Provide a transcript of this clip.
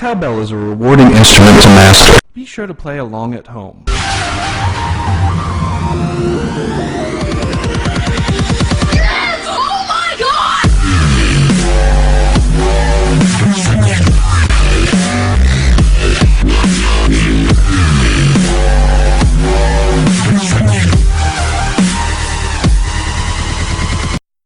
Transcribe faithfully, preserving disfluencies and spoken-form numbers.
cowbell is a rewarding instrument to master. Be sure to play along at home.